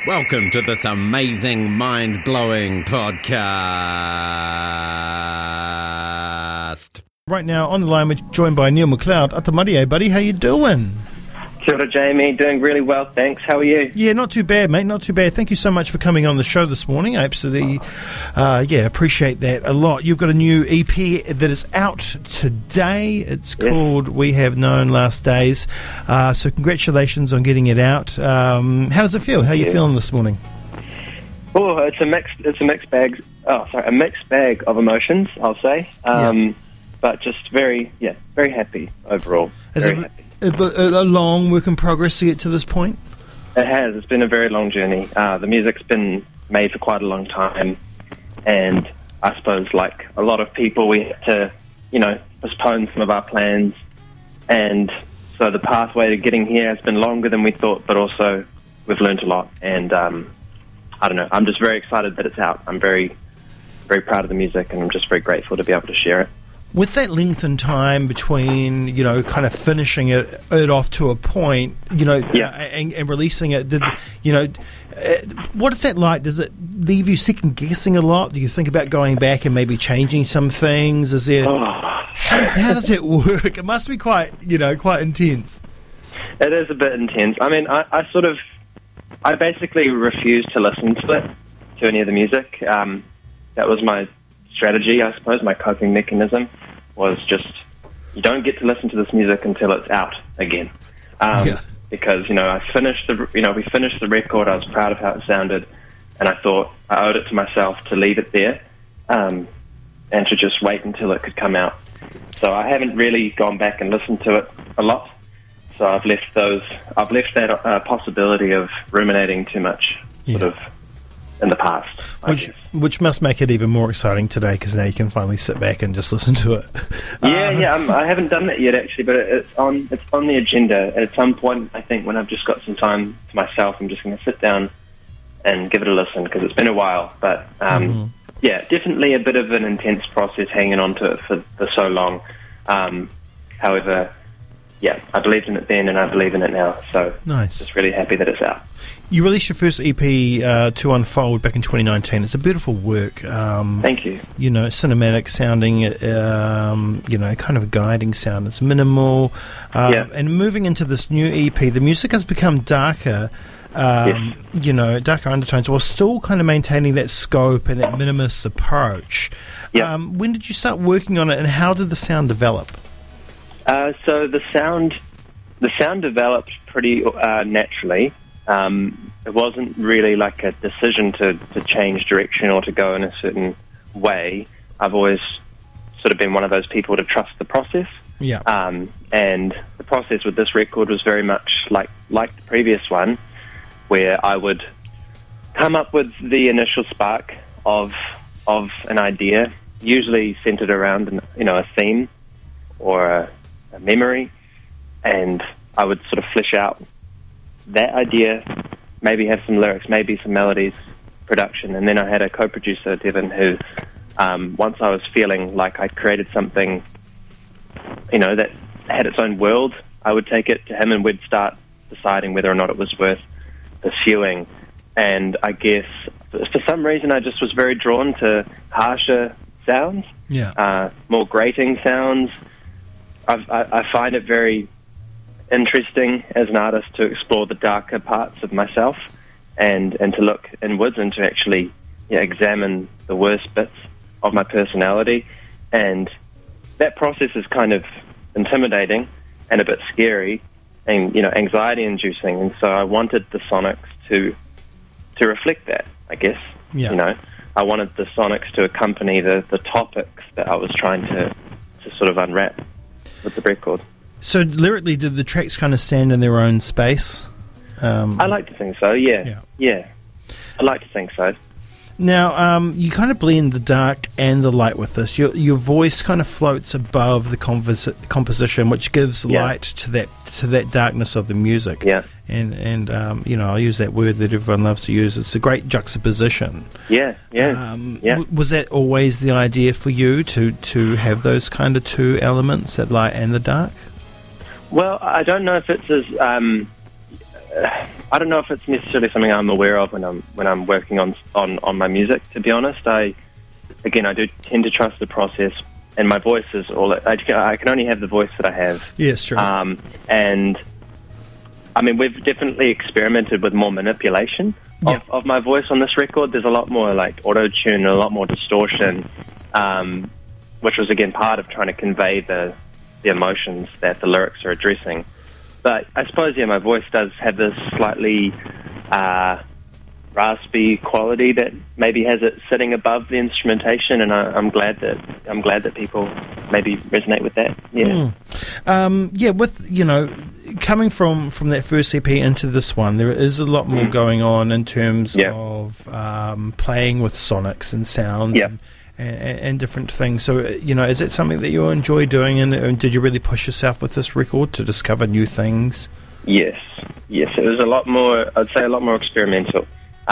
Welcome to this amazing, mind-blowing podcast. Right now, on the line, we're joined by Neil McLeod. Atamarie, buddy, how you doing? Kia ora, Jamie. Doing really well, thanks. How are you? Yeah, not too bad, mate. Not too bad. Thank you so much for coming on the show this morning. I absolutely, appreciate that a lot. You've got a new EP that is out today. It's called We Have Known Last Days. So congratulations on getting it out. How does it feel? How are you feeling this morning? Oh, it's a mixed bag. A mixed bag of emotions, I'll say. But just very happy overall. Very happy. A long work in progress to get to this point? It has. It's been a very long journey. The music's been made for quite a long time, and I suppose, like a lot of people, we had to, postpone some of our plans, and so the pathway to getting here has been longer than we thought, but also we've learned a lot, and I don't know, I'm just very excited that it's out. I'm very, very proud of the music, and I'm just very grateful to be able to share it. With that length and time between, kind of finishing it off to a point, and releasing it, what is that like? Does it leave you second guessing a lot? Do you think about going back and maybe changing some things? Is there? How does it work? It must be quite intense. It is a bit intense. I mean, I basically refused to listen to it, to any of the music. That was my strategy, I suppose. My coping mechanism was just, you don't get to listen to this music until it's out again. Because, we finished the record, I was proud of how it sounded, and I thought I owed it to myself to leave it there, and to just wait until it could come out. So I haven't really gone back and listened to it a lot, so I've left that possibility of ruminating too much, sort of, in the past, which must make it even more exciting today, because now you can finally sit back and just listen to it. I haven't done that yet, actually, but it's on the agenda. At some point, I think, when I've just got some time to myself, I'm just going to sit down and give it a listen, because it's been a while. But definitely a bit of an intense process hanging on to it for so long. However, I believed in it then, and I believe in it now. So nice. Just really happy that it's out. You released your first EP, To Unfold, back in 2019. It's a beautiful work. Thank you. Cinematic sounding, kind of a guiding sound. It's minimal. And moving into this new EP, the music has become darker, darker undertones, while still kind of maintaining that scope and that minimalist approach. When did you start working on it, and how did the sound develop? So the sound developed pretty naturally. It wasn't really like a decision to change direction or to go in a certain way. I've always sort of been one of those people to trust the process. And the process with this record was very much like the previous one, where I would come up with the initial spark of an idea, usually centered around a theme or a memory, and I would sort of flesh out that idea, maybe have some lyrics, maybe some melodies, production, and then I had a co-producer, Devin, who, once I was feeling like I'd created something, that had its own world, I would take it to him, and we'd start deciding whether or not it was worth pursuing. And I guess, for some reason, I just was very drawn to harsher sounds, more grating sounds. I find it very interesting as an artist to explore the darker parts of myself, and to look inwards and to actually examine the worst bits of my personality. And that process is kind of intimidating and a bit scary and anxiety inducing, and so I wanted the sonics to reflect that, I guess. I wanted the sonics to accompany the topics that I was trying to sort of unwrap with the record. So lyrically, did the tracks kind of stand in their own space? I like to think so, yeah. I like to think so. Now, you kind of blend the dark and the light with this. Your voice kind of floats above the composition, which gives light to that darkness of the music. And I'll use that word that everyone loves to use. It's a great juxtaposition. Was that always the idea for you to have those kind of two elements, that light and the dark? Well, I don't know if it's as I don't know if it's necessarily something I'm aware of when I'm working on my music. To be honest, I do tend to trust the process, and my voice is all. I can only have the voice that I have. Yes, true. And I mean, we've definitely experimented with more manipulation of my voice on this record. There's a lot more like auto-tune and a lot more distortion, which was again part of trying to convey the emotions that the lyrics are addressing. But I suppose, my voice does have this slightly raspy quality that maybe has it sitting above the instrumentation, and I'm glad that people maybe resonate with that. Yeah. With coming from that first EP into this one, there is a lot more going on in terms of playing with sonics and sounds and different things. So, is it something that you enjoy doing, and did you really push yourself with this record to discover new things? Yes, it was a lot more, I'd say a lot more experimental.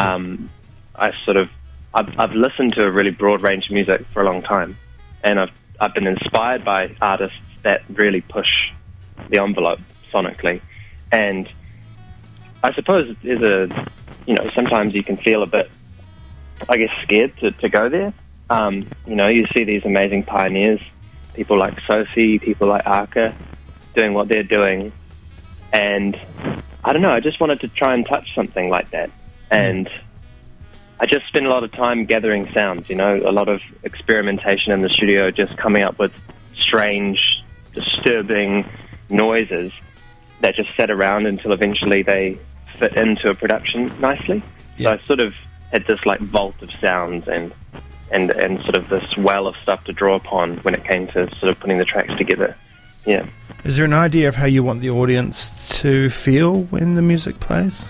I've listened to a really broad range of music for a long time, and I've been inspired by artists that really push the envelope sonically. And I suppose there's sometimes you can feel a bit, I guess, scared to go there. You see these amazing pioneers, people like Sophie, people like Arca, doing what they're doing. And I don't know, I just wanted to try and touch something like that. And I just spent a lot of time gathering sounds, a lot of experimentation in the studio, just coming up with strange, disturbing noises that just sat around until eventually they fit into a production nicely. So I sort of had this like vault of sounds and sort of this well of stuff to draw upon when it came to sort of putting the tracks together. Yeah. Is there an idea of how you want the audience to feel when the music plays?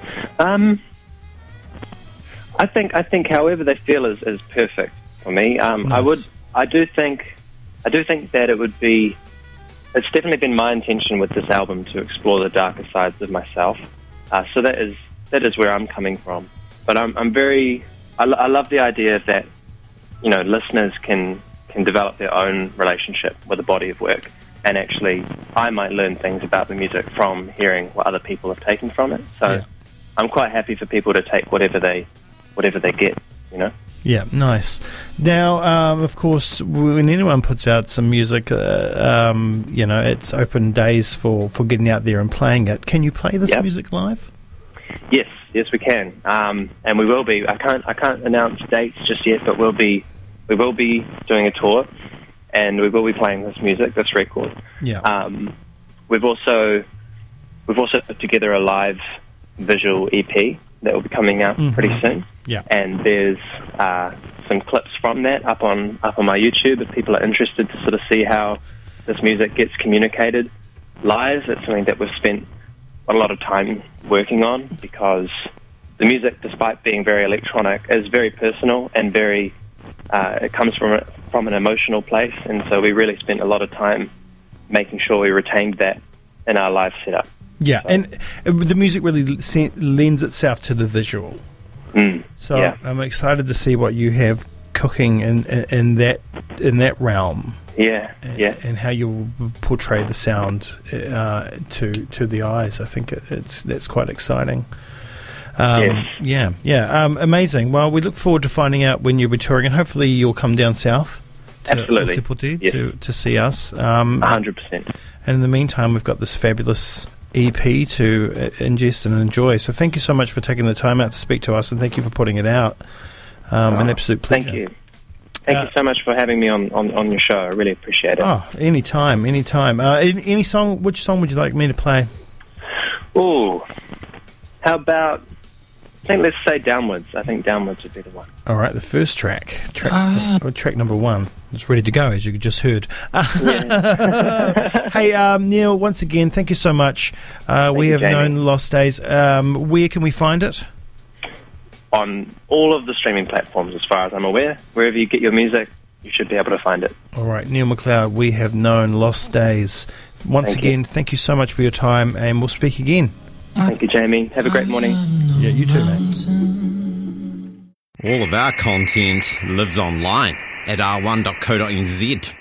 I think however they feel is perfect for me. Nice. I do think that it would be. It's definitely been my intention with this album to explore the darker sides of myself. So that is where I'm coming from. But I love the idea that listeners can develop their own relationship with the body of work, and actually I might learn things about the music from hearing what other people have taken from it. So I'm quite happy for people to take whatever they get. Yeah, nice. Now, of course, when anyone puts out some music, it's open days for getting out there and playing it. Can you play this music live? Yes, we can, and we will be. I can't announce dates just yet, but we will be doing a tour, and we will be playing this music, this record. Yeah. We've also put together a live visual EP that will be coming out pretty soon. Yeah. And there's some clips from that up on my YouTube if people are interested to sort of see how this music gets communicated live. It's something that we've spent a lot of time working on, because the music, despite being very electronic, is very personal and very it comes from an emotional place, and so we really spent a lot of time making sure we retained that in our live setup. Yeah, so. And the music really lends itself to the visual. So I'm excited to see what you have cooking in that realm. And how you portray the sound to the eyes. I think that's quite exciting. Amazing. Well, we look forward to finding out when you'll be touring, and hopefully you'll come down south to see us. 100%. And in the meantime, we've got this fabulous EP to ingest and enjoy. So thank you so much for taking the time out to speak to us, and thank you for putting it out. An absolute pleasure. Thank you. Thank you so much for having me on your show. I really appreciate it. Oh, anytime. Any song? Which song would you like me to play? Oh, how about? I think let's say Downwards. I think Downwards would be the one. All right, the first track number 1. It's ready to go, as you just heard. Hey, Neil, once again, thank you so much. We have known Lost Days. Where can we find it? On all of the streaming platforms, as far as I'm aware. Wherever you get your music, you should be able to find it. All right, Neil McLeod, We Have Known Lost Days. Once again, thank you so much for your time, and we'll speak again. Thank you, Jamie. Have a great morning. Yeah, you too, mate. All of our content lives online at r1.co.nz.